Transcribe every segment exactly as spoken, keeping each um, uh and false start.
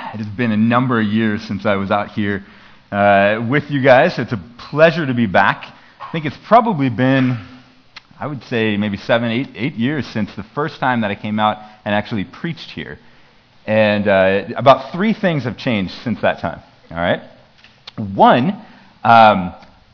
It has been a number of years since I was out here uh, with you guys. It's a pleasure to be back. I think it's probably been, I would say, maybe seven, eight, eight years since the first time that I came out and actually preached here. And uh, about three things have changed since that time. All right. One, um,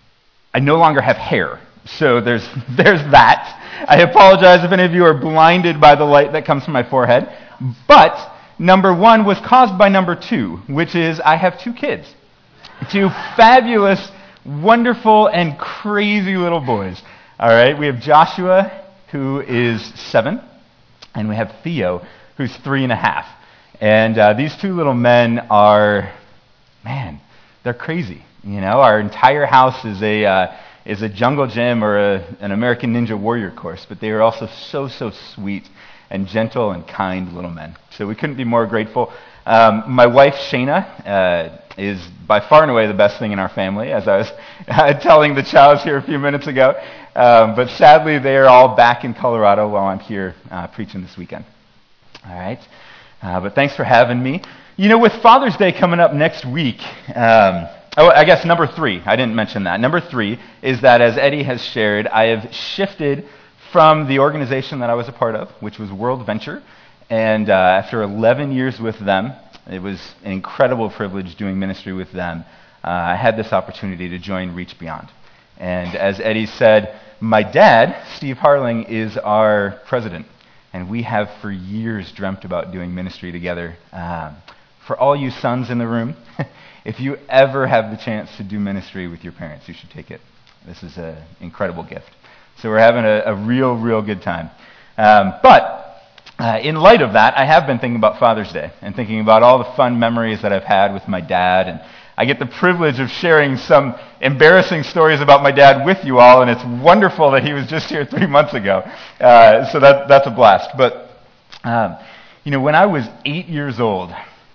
I no longer have hair. So there's there's that. I apologize if any of you are blinded by the light that comes from my forehead. But number one was caused by number two, which is I have two kids. Two fabulous, wonderful, and crazy little boys. All right, we have Joshua, who is seven, and we have Theo, who's three and a half. And uh, these two little men are, man, they're crazy. You know, our entire house is a uh, is a jungle gym or a, an American Ninja Warrior course, but they are also so, so sweet and gentle and kind little men. So we couldn't be more grateful. Um, my wife, Shayna, uh, is by far and away the best thing in our family, as I was uh, telling the Chows here a few minutes ago. Um, but sadly, they are all back in Colorado while I'm here uh, preaching this weekend. All right. Uh, but thanks for having me. You know, with Father's Day coming up next week, um, oh, I guess number three, I didn't mention that. Number three is that, as Eddie has shared, I have shifted from the organization that I was a part of, which was World Venture. And uh, after eleven years with them, it was an incredible privilege doing ministry with them. Uh, I had this opportunity to join Reach Beyond. And as Eddie said, my dad, Steve Harling, is our president. And we have for years dreamt about doing ministry together. Um, for all you sons in the room, if you ever have the chance to do ministry with your parents, you should take it. This is an incredible gift. So we're having a, a real, real good time. Um, but uh, in light of that, I have been thinking about Father's Day and thinking about all the fun memories that I've had with my dad. And I get the privilege of sharing some embarrassing stories about my dad with you all, and it's wonderful that he was just here three months ago. Uh, so that, that's a blast. But, um, you know, when I was eight years old,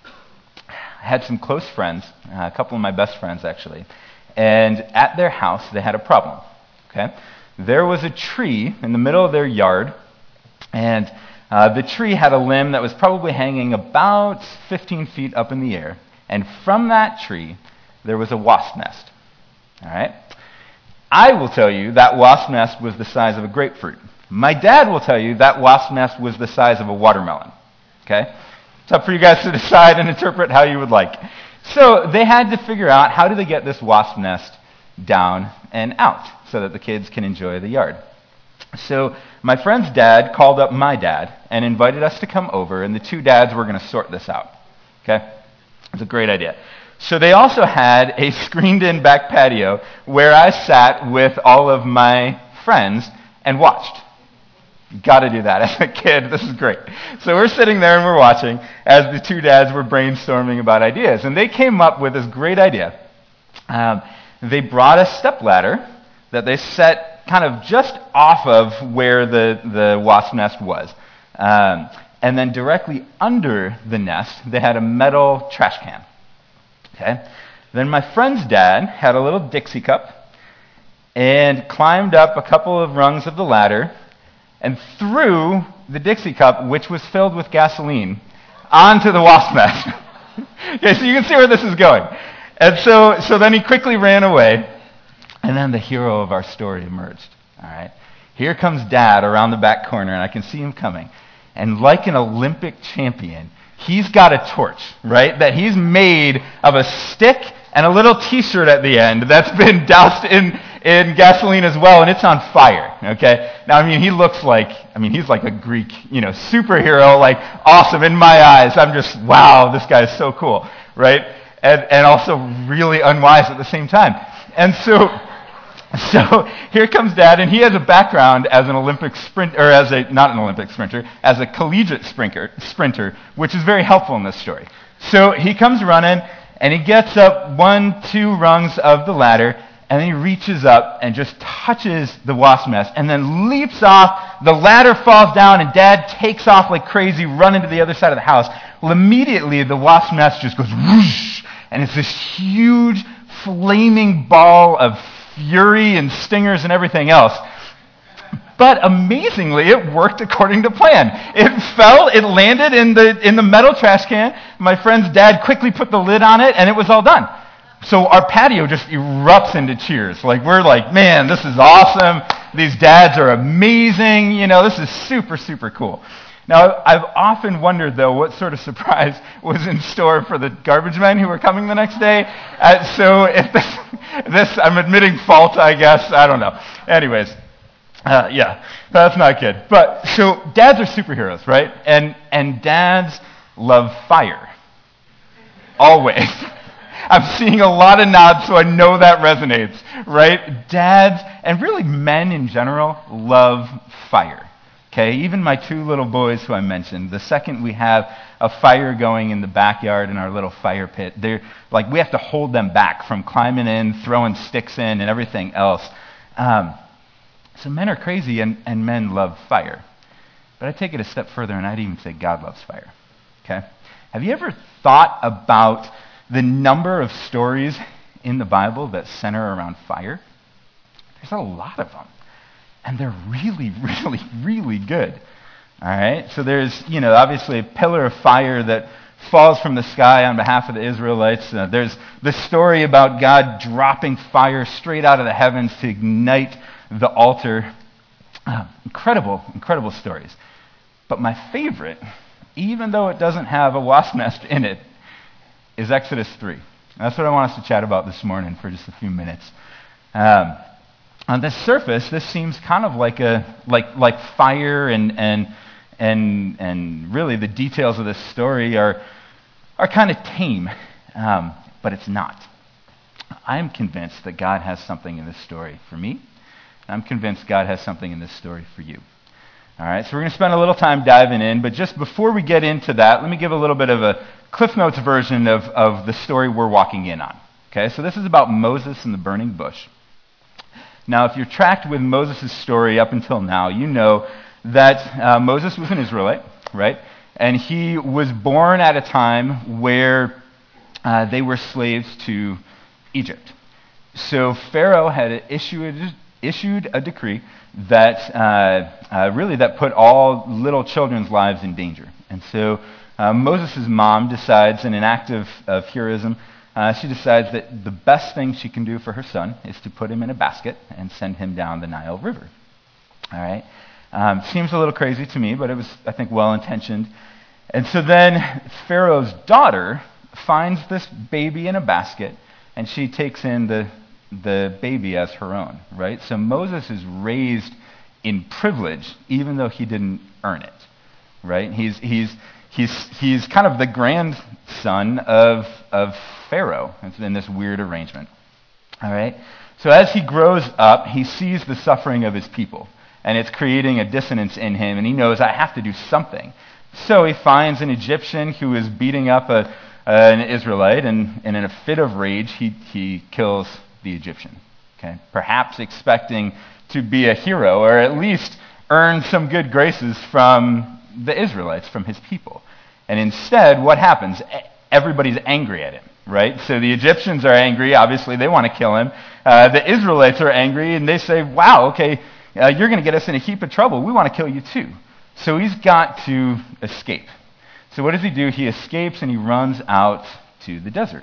I had some close friends, uh, a couple of my best friends actually, and at their house they had a problem. Okay. There was a tree in the middle of their yard, and uh, the tree had a limb that was probably hanging about fifteen feet up in the air, and from that tree, there was a wasp nest. All right? I will tell you that wasp nest was the size of a grapefruit. My dad will tell you that wasp nest was the size of a watermelon. Okay? It's up for you guys to decide and interpret how you would like. So they had to figure out how do they get this wasp nest down and out so that the kids can enjoy the yard. So my friend's dad called up my dad and invited us to come over, and the two dads were going to sort this out. Okay? It's a great idea. So they also had a screened-in back patio where I sat with all of my friends and watched. Got to do that as a kid. This is great. So we're sitting there and we're watching as the two dads were brainstorming about ideas. And they came up with this great idea. Um, they brought a stepladder that they set kind of just off of where the, the wasp nest was. Um, and then directly under the nest, they had a metal trash can. Okay. Then my friend's dad had a little Dixie cup and climbed up a couple of rungs of the ladder and threw the Dixie cup, which was filled with gasoline, onto the wasp nest. Okay, so you can see where this is going. And so, so then he quickly ran away, and then the hero of our story emerged. All right, here comes Dad around the back corner, and I can see him coming. And like an Olympic champion, he's got a torch, right, that he's made of a stick and a little T-shirt at the end that's been doused in, in gasoline as well, and it's on fire, okay? Now, I mean, he looks like, I mean, he's like a Greek, you know, superhero, like, awesome in my eyes. I'm just, wow, this guy is so cool, right? And, and also really unwise at the same time. And so... So here comes Dad, and he has a background as an Olympic sprint, or as a not an Olympic sprinter, as a collegiate sprinter, sprinter, which is very helpful in this story. So he comes running, and he gets up one, two rungs of the ladder, and then he reaches up and just touches the wasp nest, and then leaps off. The ladder falls down, and Dad takes off like crazy, running to the other side of the house. Well, immediately the wasp nest just goes whoosh, and it's this huge flaming ball of fury and stingers and everything else. But amazingly, it worked according to plan. It fell, it landed in the in the metal trash can. My friend's dad quickly put the lid on it, and it was all done. So our patio just erupts into cheers. Like, we're like, man, this is awesome. These dads are amazing. You know, this is super, super cool. Now, I've often wondered, though, what sort of surprise was in store for the garbage men who were coming the next day. Uh, so if this, this, I'm admitting fault, I guess. I don't know. Anyways, uh, yeah, that's not good. But so dads are superheroes, right? And and dads love fire. Always. I'm seeing a lot of nods, so I know that resonates, right? Dads, and really men in general, love fire. Okay, even my two little boys who I mentioned, the second we have a fire going in the backyard in our little fire pit, they're like, we have to hold them back from climbing in, throwing sticks in, and everything else. Um, so men are crazy, and, and men love fire. But I take it a step further, and I'd even say God loves fire. Okay? Have you ever thought about the number of stories in the Bible that center around fire? There's a lot of them. And they're really, really, really good. All right? So there's, you know, obviously a pillar of fire that falls from the sky on behalf of the Israelites. Uh, there's the story about God dropping fire straight out of the heavens to ignite the altar. Uh, incredible, incredible stories. But my favorite, even though it doesn't have a wasp nest in it, is Exodus three. And that's what I want us to chat about this morning for just a few minutes. Um, On the surface, this seems kind of like a like like fire, and and and and really the details of this story are are kind of tame, um, but it's not. I'm convinced that God has something in this story for me. I'm convinced God has something in this story for you. All right, so we're going to spend a little time diving in, but just before we get into that, let me give a little bit of a Cliff Notes version of of the story we're walking in on. Okay, so this is about Moses and the burning bush. Now, if you're tracked with Moses' story up until now, you know that uh, Moses was an Israelite, right? And he was born at a time where uh, they were slaves to Egypt. So Pharaoh had issued, issued a decree that uh, uh, really that put all little children's lives in danger. And so uh, Moses' mom decides, in an act of, of heroism, Uh, she decides that the best thing she can do for her son is to put him in a basket and send him down the Nile River. All right? Um, seems a little crazy to me, but it was, I think, well-intentioned. And so then Pharaoh's daughter finds this baby in a basket, and she takes in the, the baby as her own, right? So Moses is raised in privilege, even though he didn't earn it, right? He's, he's, he's, he's kind of the grandson of, of Pharaoh. It's in this weird arrangement. All right? So as he grows up, he sees the suffering of his people, and it's creating a dissonance in him, and he knows, I have to do something. So he finds an Egyptian who is beating up a, uh, an Israelite, and, and in a fit of rage, he, he kills the Egyptian. Okay? Perhaps expecting to be a hero, or at least earn some good graces from the Israelites, from his people. And instead, what happens? Everybody's angry at him. Right? So the Egyptians are angry. Obviously, they want to kill him. Uh, the Israelites are angry, and they say, wow, okay, uh, you're going to get us in a heap of trouble. We want to kill you too. So he's got to escape. So what does he do? He escapes, and he runs out to the desert.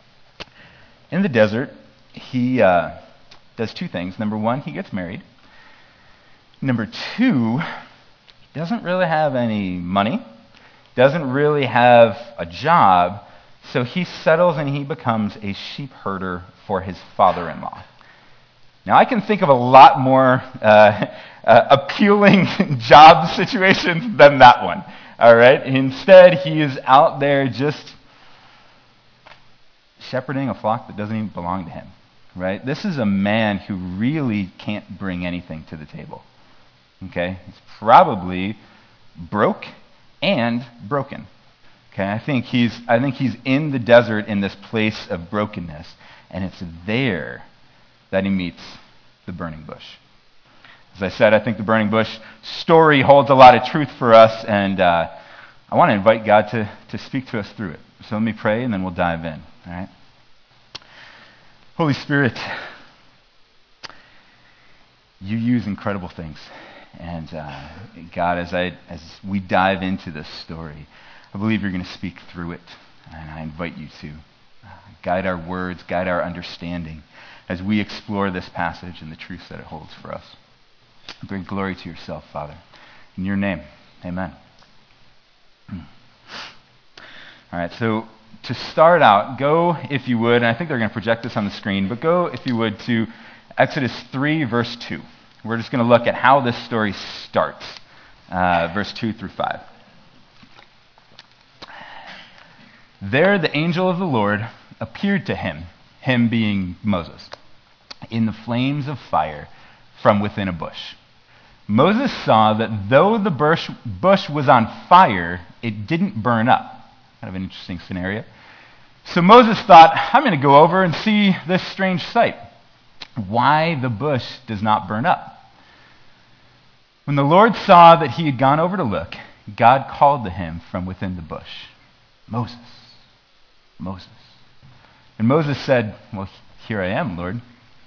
In the desert, he uh, does two things. Number one, he gets married. Number two, he doesn't really have any money, doesn't really have a job, so he settles and he becomes a sheep herder for his father-in-law. Now, I can think of a lot more uh, uh, appealing job situations than that one. All right? Instead, he is out there just shepherding a flock that doesn't even belong to him. Right? This is a man who really can't bring anything to the table. Okay? He's probably broke and broken. Okay, I think he's I think he's in the desert in this place of brokenness, and it's there that he meets the burning bush. As I said, I think the burning bush story holds a lot of truth for us, and uh, I want to invite God to, to speak to us through it. So let me pray, and then we'll dive in. All right? Holy Spirit, you use incredible things And uh, God, as I as we dive into this story, I believe you're going to speak through it. And I invite you to uh, guide our words, guide our understanding as we explore this passage and the truths that it holds for us. Bring glory to yourself, Father. In your name, amen. All right, so to start out, go, if you would, and I think they're going to project this on the screen, but go, if you would, to Exodus three, verse two. We're just going to look at how this story starts, uh, verse two through five. There the angel of the Lord appeared to him, him being Moses, in the flames of fire from within a bush. Moses saw that though the bush, bush was on fire, it didn't burn up. Kind of an interesting scenario. So Moses thought, I'm going to go over and see this strange sight. Why the bush does not burn up. When the Lord saw that he had gone over to look, God called to him from within the bush, Moses, Moses. And Moses said, well, here I am, Lord.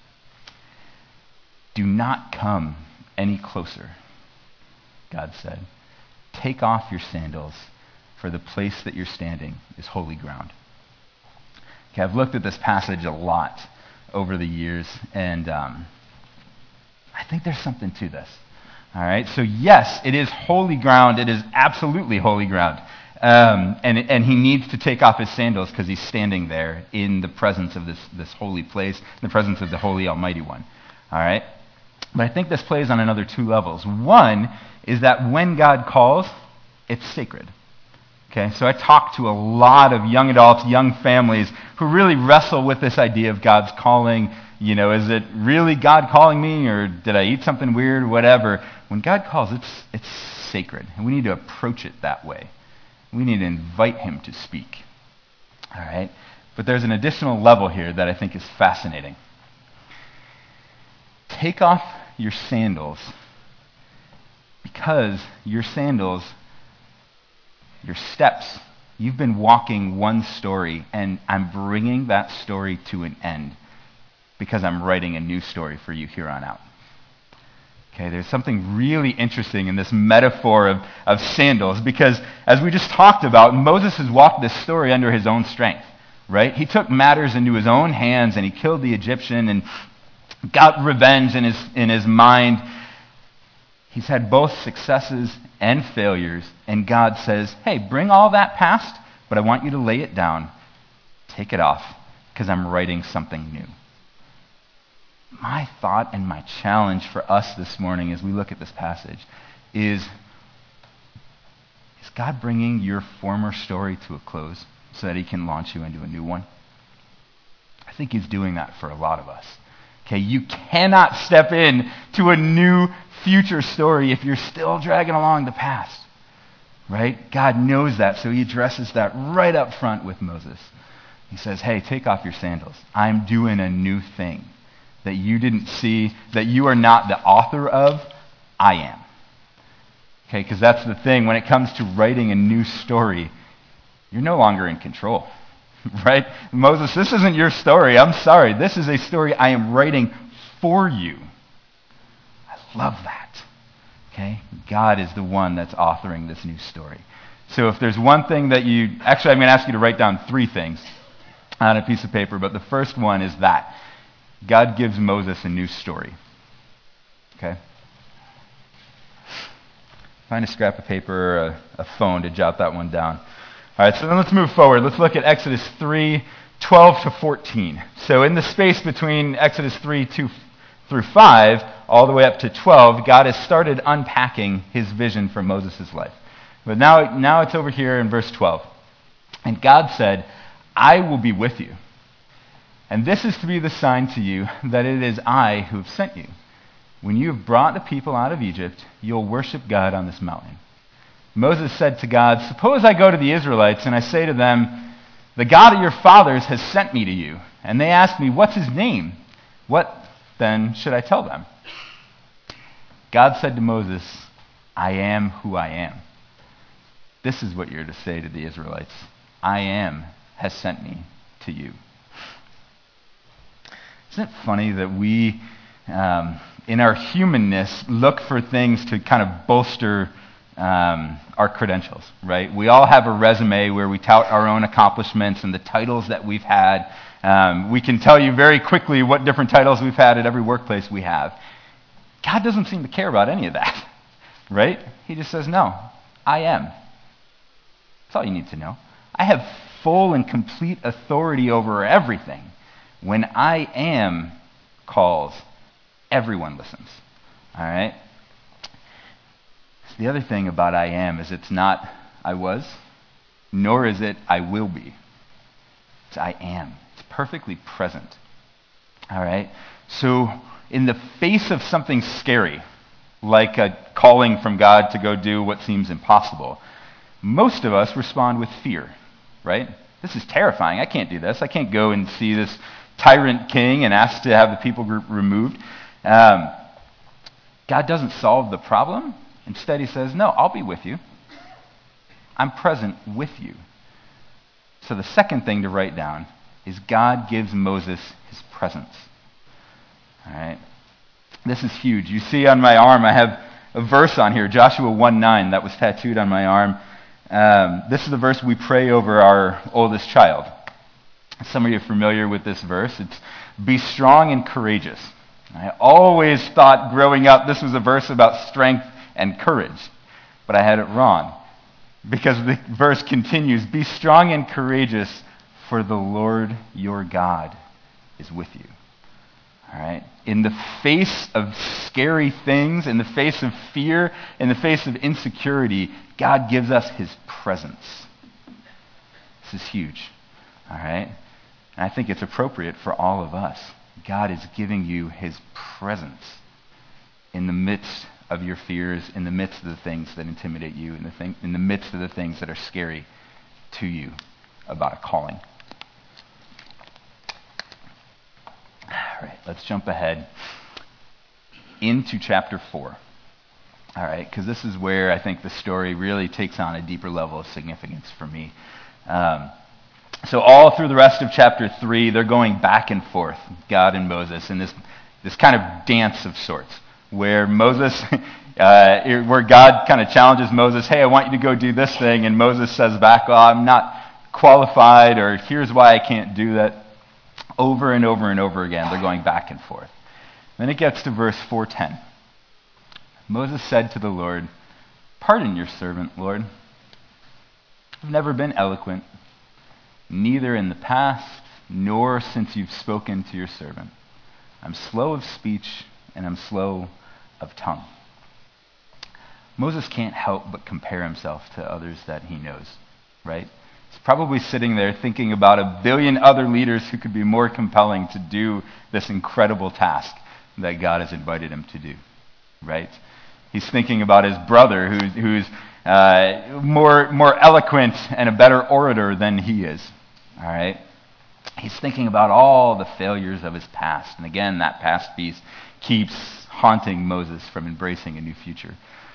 Do not come any closer, God said. Take off your sandals, for the place that you're standing is holy ground. Okay, I've looked at this passage a lot over the years, and um, I think there's something to this. All right, so yes, it is holy ground. It is absolutely holy ground. Um, and, and he needs to take off his sandals because he's standing there in the presence of this, this holy place, in the presence of the Holy Almighty One. All right? But I think this plays on another two levels. One is that when God calls, it's sacred. Okay, so I talk to a lot of young adults, young families who really wrestle with this idea of God's calling. You know, is it really God calling me, or did I eat something weird, or whatever? When God calls, it's it's sacred, and we need to approach it that way. We need to invite him to speak. All right? But there's an additional level here that I think is fascinating. Take off your sandals, because your sandals, your steps, you've been walking one story, and I'm bringing that story to an end because I'm writing a new story for you here on out. Okay, there's something really interesting in this metaphor of, of sandals, because as we just talked about, Moses has walked this story under his own strength, right? He took matters into his own hands, and he killed the Egyptian and got revenge in his, in his mind. He's had both successes and failures, and God says, hey, bring all that past, but I want you to lay it down. Take it off, because I'm writing something new. My thought and my challenge for us this morning as we look at this passage is, is God bringing your former story to a close so that he can launch you into a new one? I think he's doing that for a lot of us. Okay, you cannot step in to a new future story if you're still dragging along the past. Right? God knows that, so he addresses that right up front with Moses. He says, hey, take off your sandals. I'm doing a new thing that you didn't see, that you are not the author of. I am. Okay, because that's the thing. When it comes to writing a new story, you're no longer in control. Right? Moses, this isn't your story. I'm sorry. This is a story I am writing for you. I love that. Okay? God is the one that's authoring this new story. So if there's one thing that you... Actually, I'm going to ask you to write down three things on a piece of paper, but the first one is that God gives Moses a new story. Okay? Find a scrap of paper or a, a phone to jot that one down. All right, so then let's move forward. Let's look at Exodus three, twelve to fourteen. So in the space between Exodus three, two through five, all the way up to twelve, God has started unpacking his vision for Moses' life. But now, now it's over here in verse twelve. And God said, I will be with you. And this is to be the sign to you that it is I who have sent you. When you have brought the people out of Egypt, you'll worship God on this mountain. Moses said to God, suppose I go to the Israelites and I say to them, the God of your fathers has sent me to you. And they ask me, what's his name? What then should I tell them? God said to Moses, I am who I am. This is what you're to say to the Israelites. I am has sent me to you. Isn't it funny that we, um, in our humanness, look for things to kind of bolster um, our credentials, right? We all have a resume where we tout our own accomplishments and the titles that we've had. Um, we can tell you very quickly what different titles we've had at every workplace we have. God doesn't seem to care about any of that, right? He just says, no, I am. That's all you need to know. I have full and complete authority over everything. When I am calls, everyone listens. All right? So the other thing about I am is it's not I was, nor is it I will be. It's I am. It's perfectly present. All right? So in the face of something scary, like a calling from God to go do what seems impossible, most of us respond with fear, right? This is terrifying. I can't do this. I can't go and see this tyrant king and ask to have the people group removed. Um, God doesn't solve the problem. Instead, he says, no, I'll be with you. I'm present with you. So the second thing to write down is God gives Moses his presence. All right? This is huge. You see on my arm, I have a verse on here, Joshua one nine, that was tattooed on my arm. Um, this is the verse we pray over our oldest child. Some of you are familiar with this verse. It's, be strong and courageous. I always thought growing up this was a verse about strength and courage, but I had it wrong. Because the verse continues, be strong and courageous, for the Lord your God is with you. All right? In the face of scary things, in the face of fear, in the face of insecurity, God gives us his presence. This is huge. All right? And I think it's appropriate for all of us. God is giving you his presence in the midst of your fears, in the midst of the things that intimidate you, in the, thing, in the midst of the things that are scary to you about a calling. All right, let's jump ahead into chapter four. All right, because this is where I think the story really takes on a deeper level of significance for me. Um, so all through the rest of chapter three, they're going back and forth, God and Moses, in this this kind of dance of sorts, where Moses, uh, where God kind of challenges Moses, hey, I want you to go do this thing, and Moses says back, oh, I'm not qualified, or here's why I can't do that. Over and over and over again, they're going back and forth. Then it gets to verse four ten. Moses said to the Lord, pardon your servant, Lord. I've never been eloquent, neither in the past nor since you've spoken to your servant. I'm slow of speech and I'm slow of tongue. Moses can't help but compare himself to others that he knows, right? He's probably sitting there thinking about a billion other leaders who could be more compelling to do this incredible task that God has invited him to do, right? He's thinking about his brother who's, who's uh, more, more eloquent and a better orator than he is, all right? He's thinking about all the failures of his past. And again, that past piece keeps haunting Moses from embracing a new future.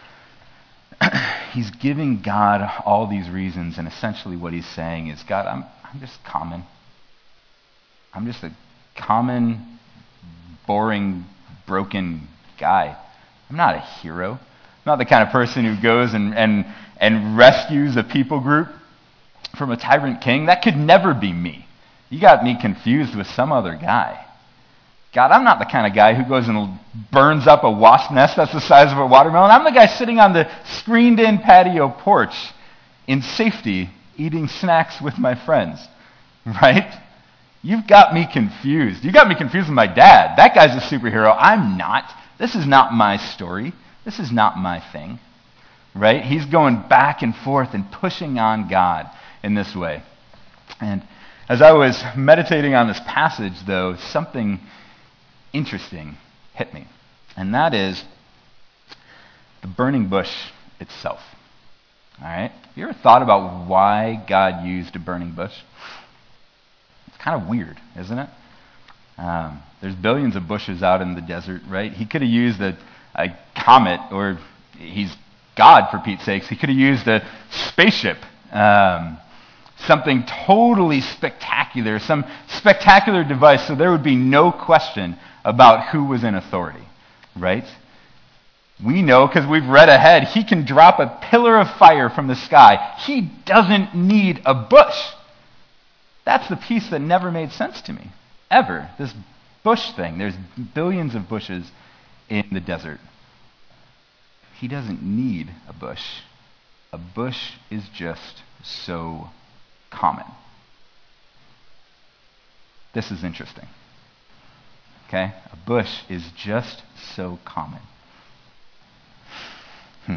He's giving God all these reasons, and essentially what he's saying is, God, I'm, I'm just common. I'm just a common, boring, broken guy. I'm not a hero. I'm not the kind of person who goes and, and, and rescues a people group from a tyrant king. That could never be me. You got me confused with some other guy. God, I'm not the kind of guy who goes and burns up a wasp nest that's the size of a watermelon. I'm the guy sitting on the screened-in patio porch in safety eating snacks with my friends, right? You've got me confused. You got me confused with my dad. That guy's a superhero. I'm not. This is not my story. This is not my thing, right? He's going back and forth and pushing on God in this way. And as I was meditating on this passage, though, something interesting hit me. And that is the burning bush itself. All right? Have you ever thought about why God used a burning bush? It's kind of weird, isn't it? Um, there's billions of bushes out in the desert, right? He could have used a, a comet, or he's God, for Pete's sakes. He could have used a spaceship. Um, something totally spectacular, some spectacular device, so there would be no question about who was in authority. right? We know because we've read ahead, he can drop a pillar of fire from the sky. He doesn't need a bush. That's the piece that never made sense to me, ever. This bush thing. There's billions of bushes in the desert. He doesn't need a bush. A bush is just so common. This is interesting. Okay? A bush is just so common. Hmm.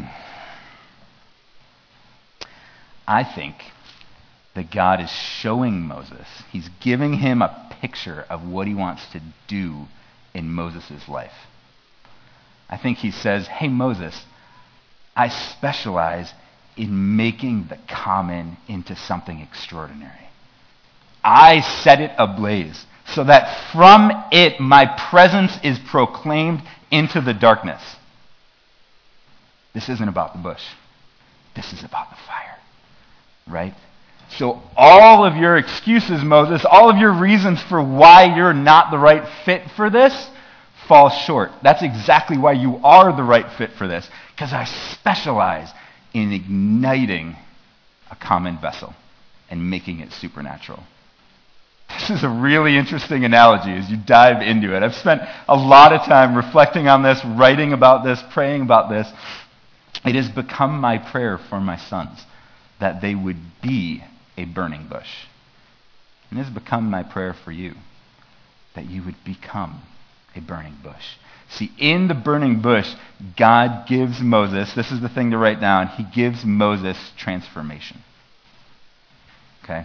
I think that God is showing Moses, he's giving him a picture of what he wants to do in Moses' life. I think he says, hey, Moses, I specialize in making the common into something extraordinary. I set it ablaze so that from it my presence is proclaimed into the darkness. This isn't about the bush. This is about the fire, right? So all of your excuses, Moses, all of your reasons for why you're not the right fit for this fall short. That's exactly why you are the right fit for this, because I specialize in igniting a common vessel and making it supernatural. This is a really interesting analogy as you dive into it. I've spent a lot of time reflecting on this, writing about this, praying about this. It has become my prayer for my sons that they would be a burning bush. And it has become my prayer for you that you would become a burning bush. See, in the burning bush, God gives Moses, this is the thing to write down, he gives Moses transformation. Okay?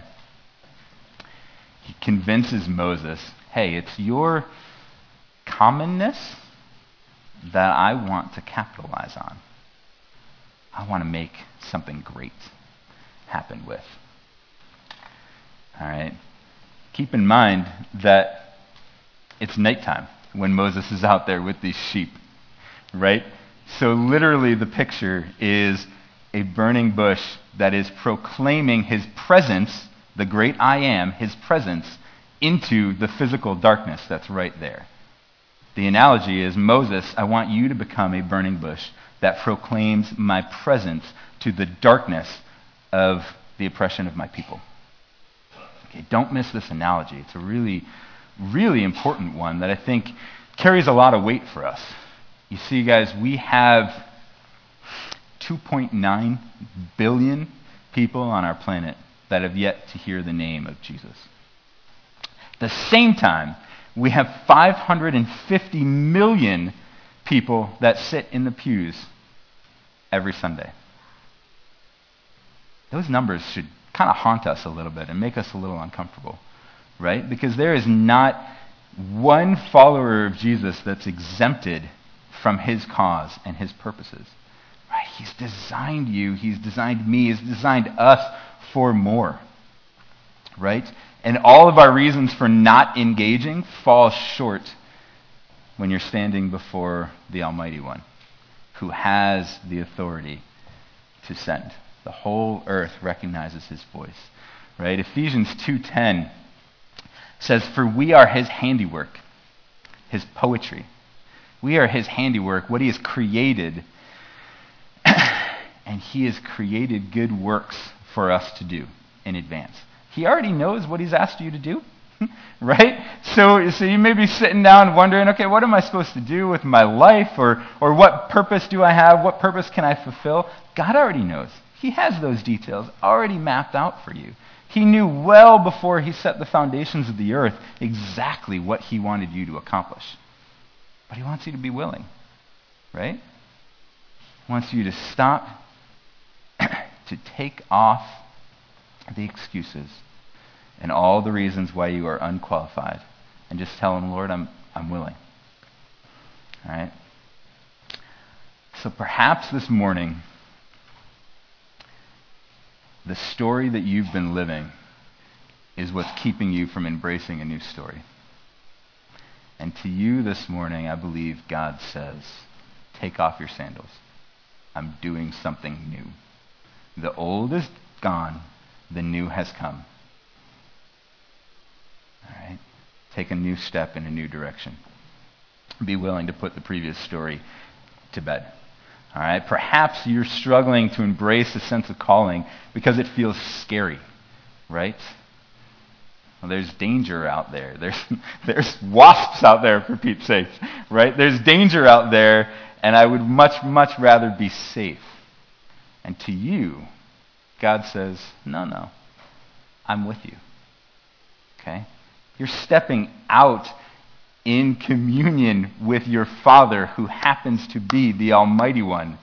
He convinces Moses, hey, it's your commonness that I want to capitalize on. I want to make something great happen with. All right? Keep in mind that it's nighttime when Moses is out there with these sheep, right? So literally the picture is a burning bush that is proclaiming his presence, the great I am, his presence, into the physical darkness that's right there. The analogy is, Moses, I want you to become a burning bush that proclaims my presence to the darkness of the oppression of my people. Okay, don't miss this analogy. It's a really, really important one that I think carries a lot of weight for us. You see, guys, we have two point nine billion people on our planet that have yet to hear the name of Jesus. At the same time, we have five hundred fifty million people that sit in the pews every Sunday. Those numbers should kind of haunt us a little bit and make us a little uncomfortable, right? Because there is not one follower of Jesus that's exempted from his cause and his purposes. Right? He's designed you, he's designed me, he's designed us for more. Right? And all of our reasons for not engaging fall short when you're standing before the Almighty One, who has the authority to send. The whole earth recognizes his voice. Right? Ephesians two ten says, "For we are his handiwork," his poetry. We are his handiwork, what he has created, and he has created good works for us to do in advance. He already knows what he's asked you to do, right? So, so you may be sitting down wondering, okay, what am I supposed to do with my life? Or, or what purpose do I have? What purpose can I fulfill? God already knows. He has those details already mapped out for you. He knew well before he set the foundations of the earth exactly what he wanted you to accomplish. But he wants you to be willing, right? He wants you to stop, to take off the excuses and all the reasons why you are unqualified, and just tell him, Lord, I'm I'm willing. All right? So perhaps this morning, the story that you've been living is what's keeping you from embracing a new story. And to you this morning, I believe God says, take off your sandals. I'm doing something new. The old is gone. The new has come. All right? Take a new step in a new direction. be willing to put the previous story to bed. All right? Perhaps you're struggling to embrace a sense of calling because it feels scary, right? Well, there's danger out there. There's there's wasps out there, for Pete's sake, right? There's danger out there, and I would much, much rather be safe. And to you, God says, no, no, I'm with you. Okay? You're stepping out in communion with your Father, who happens to be the Almighty One,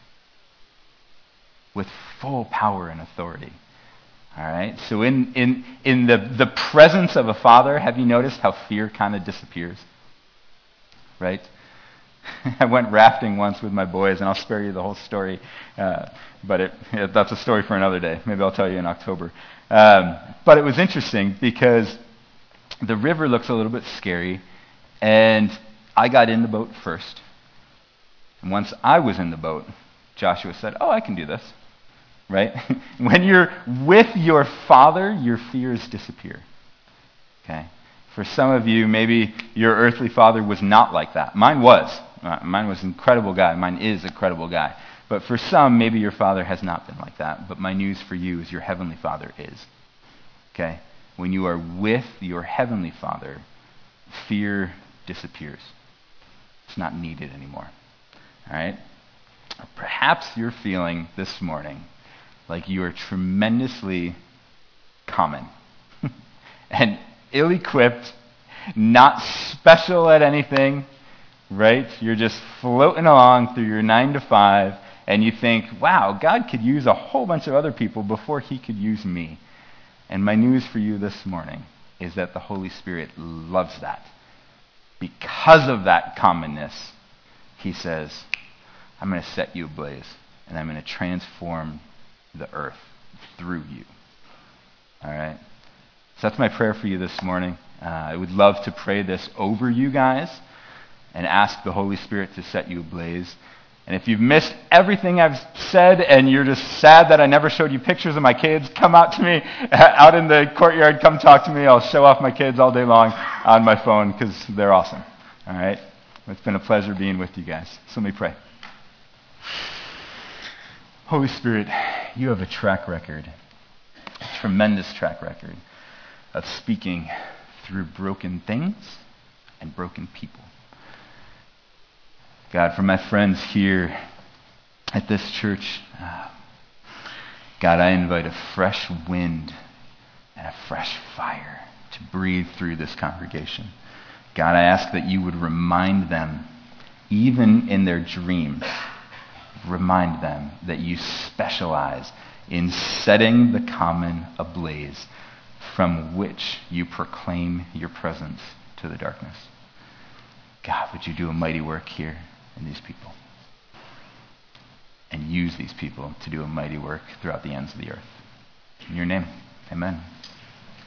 with full power and authority. All right? So in, in, in the, the presence of a Father, have you noticed how fear kind of disappears? Right? I went rafting once with my boys, and I'll spare you the whole story, uh, but it, yeah, that's a story for another day. Maybe I'll tell you in October. Um, but it was interesting because the river looks a little bit scary, and I got in the boat first. And once I was in the boat, Joshua said, oh, I can do this. Right? When you're with your Father, your fears disappear. Okay? For some of you, maybe your earthly father was not like that. Mine was. Uh, mine was an incredible guy. Mine is a credible guy. But for some, maybe your father has not been like that. But my news for you is your heavenly Father is. Okay? When you are with your heavenly Father, fear disappears. It's not needed anymore. All right? Or perhaps you're feeling this morning like you are tremendously common and ill-equipped, not special at anything, right? You're just floating along through your nine to five, and you think, wow, God could use a whole bunch of other people before he could use me. And my news for you this morning is that the Holy Spirit loves that. Because of that commonness, he says, I'm going to set you ablaze, and I'm going to transform the earth through you. All right? So that's my prayer for you this morning. Uh, I would love to pray this over you guys and ask the Holy Spirit to set you ablaze. And if you've missed everything I've said and you're just sad that I never showed you pictures of my kids, come out to me out in the courtyard. Come talk to me. I'll show off my kids all day long on my phone because they're awesome. All right? It's been a pleasure being with you guys. So let me pray. Holy Spirit, you have a track record, a tremendous track record of speaking through broken things and broken people. God, for my friends here at this church, uh, God, I invite a fresh wind and a fresh fire to breathe through this congregation. God, I ask that you would remind them, even in their dreams, remind them that you specialize in setting the common ablaze from which you proclaim your presence to the darkness. God, would you do a mighty work here in these people and use these people to do a mighty work throughout the ends of the earth. In your name, amen.